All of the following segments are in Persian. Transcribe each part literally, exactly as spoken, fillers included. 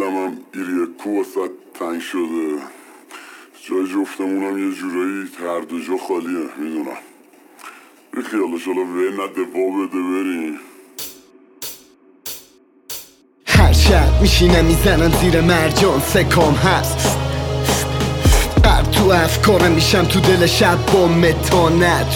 کلمم ایریه کوست تنگ شده، جای جفتمونم یه جورایی هر دو جا خالیه. میدونم بی خیالش حالا وی نده وا بده بریم. هر شب میشینم میزنم زیر مرجان سکام هست بر تو افکارم میشم تو دل شب با متانت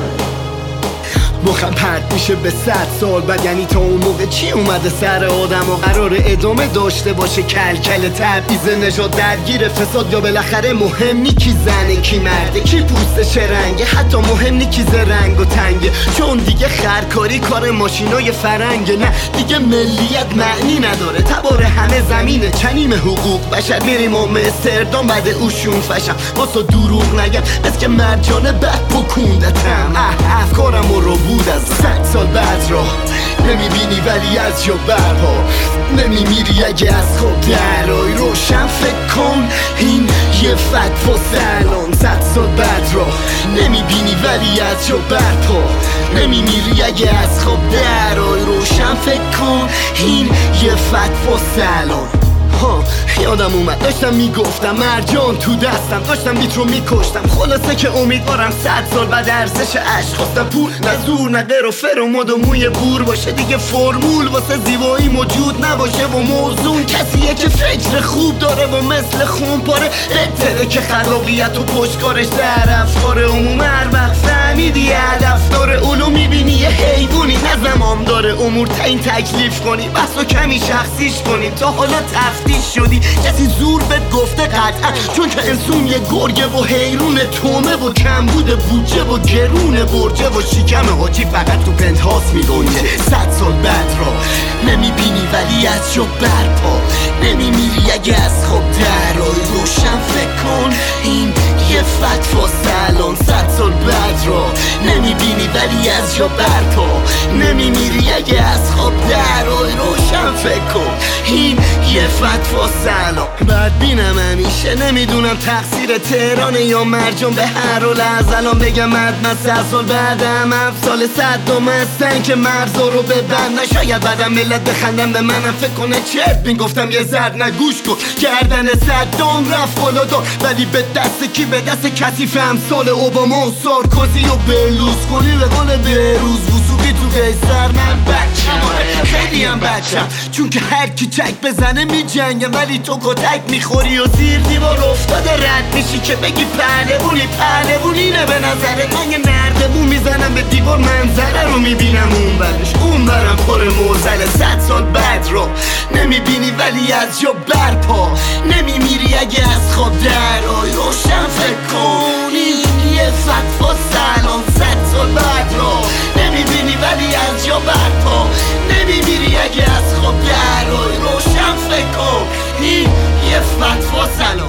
مخم پرد میشه به صد سال بعد. یعنی تا اون موقع چی اومده سر آدم و قرار ادامه داشته باشه کلکل تبعیض نژاد درگیر فساد؟ یا بالاخره مهم نی کی زنه کی مرده کی پوسته چه رنگه؟ حتی مهم نی کی رنگ و تنگه، چون دیگه خرکاری کار ماشینای فرنگه. نه دیگه ملیت معنی نداره، تبار همه زمینه چنیم حقوق بشر. میریم امستردام بعد اوشون فشم واسه دروغ نگم بس که مرجانه بد بکوندتم. افکارم رو بود از صد سال بعد را نمیبینی ولی از جا برپا نمیمیری اگه از خواب درای. روشن فکر کن این یه فتوا سلام. صد سال بعد را نمیبینی ولی از جا برپا نمیمیری اگه از خواب درای. روشن فکر کن این یه فتوا سلام. ها یادم اومد داشتم میگفتم مرجان تو دستم، داشتم بیت رو میکشتم. خلاصه که امیدوارم صد سال بعد ارزش عشق خواستم پول نه زور نه غیر و فر و مد و موی بور باشه. دیگه فرمول واسه زیبایی موجود نباشه و موزون کسیه که فکر خوب داره و مثل خون پاره بهتره که خلاقیت و پشتکارش در افکار عموم. هر وقت فهمیدی هدف داره اولو میبینی یه حیوانی، نه زمان داره امور تعیین تکلیف کنی بس و کمی شخصیش کنی. تا حالا تفتیش شدی کسی زور بهت گفته قطعا، چون که انسون یه گرگه و حیرون تومه و کمبود بودجه و گرون برجه و شکم حاجی فقط تو پنتهاوس میگنجه. صد سال بعد را نمیبینی ولی از جا برپا نمیمیری اگه از خواب درای. روشن فکر کن این یه فتوا سلام. صد سال بعد را نمیبینی ولی از جا برپا نمیمیری اگه از خواب درای. روشن فکر کن این یه فتوا سلام. بعد بینم همیشه نمیدونم تقصیر تهرانه یا مرجان. به هر حال از الان بگم من صد سال بعدم هفت سال صدام هستن که مرزا رو ببندن. شاید بعدم ملت بخندم به منم فکر کنه چرت میگفتم یه زرد نگوش کن. گردن صدام رفت بالا دار ولی به دست کی؟ به دست کثیف امثال اوباما و سارکوزی و برلوسکونی. به قول بهروز وثوقی تو قیصر من بچم خیلی هم بچم، چون که هر کی چک بزنه میجنگه ولی تو کتک میخوری و زیر دیوار افتاده رد میشی که بگی پهلوونی. پهلوونینه به نظرت؟ من یه نردمون میزنم به دیوار منظره رو میبینم اون برش اون برم پر موزله. صد سال بعد رو نمیبینی ولی از جا برپا نمیمیری اگه از خواب درای. روشن فکر کنی یه فتوا سلام. صد سال بعد رو نمیبینی ولی از جا برپا نمیمیری اگه از خواب درای. روشن فکر کن این یه فتوا سلام.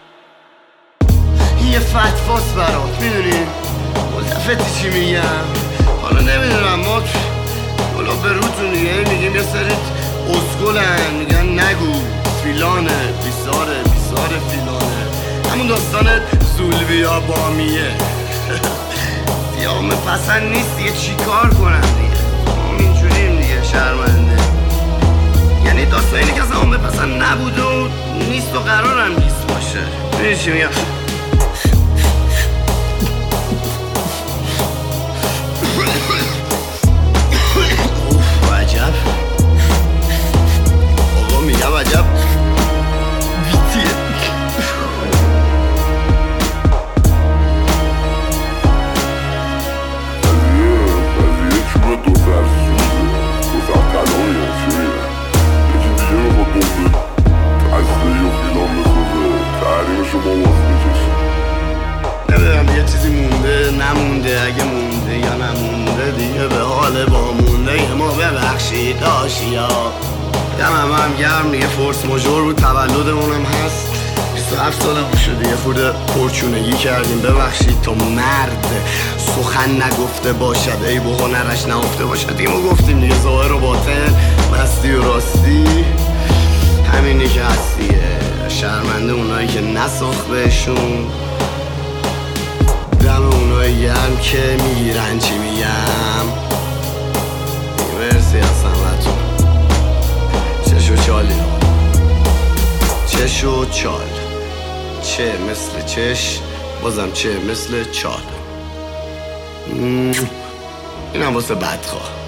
یه فتواست برات میدونی ملتفتی چی میگم؟ حالا نمیدونم ما حالا به روتون دیگه میگیم یه سری اسکلن میگن نگو فیلانه بیساره بیساره فیلانه. همون داستان زولبیا بامیه دیامه پسند نیست دیگه چی کار کنم دیگه ما اینجوریم دیگه شرمنده. یعنی داستان اینه که اصلا همه پسند نبود و نیست و قرارم نیست باشه. میدونی چی میگم؟ اوف عجب آقا میگم عجب بیتیه. قضیه چوبه دو سر سوزه دو سر طلایه چی میگه یکی دیگه میخواد دوبه تسته و فیلان بسازه تحریمشو ما باز بکشه. نمیدونم یه چیزی مونده نمونده، اگه مونده یا نمونده دیگه به حال با مونده ما ببخشید آشیا. یه همه هم گرم دیگه فورس ماژور بود تولدمونم هست بیست و هفت ساله شده یه خورده پرچونگی کردیم ببخشید. تا مرد سخن نگفته باشد ای به هنرش نهفته باشد دیگه ما گفتیم دیگه ظاهر و باطن مستی و راستی همینی که هستیه. شرمنده اونایی که نساخت بهشون، دم اونایی گرم که میگیرن چی میگم. مرسی از همتون چشو چالی چش و چال، چه مثل چش بازم چه مثل چال. اینم واسه بدخواه.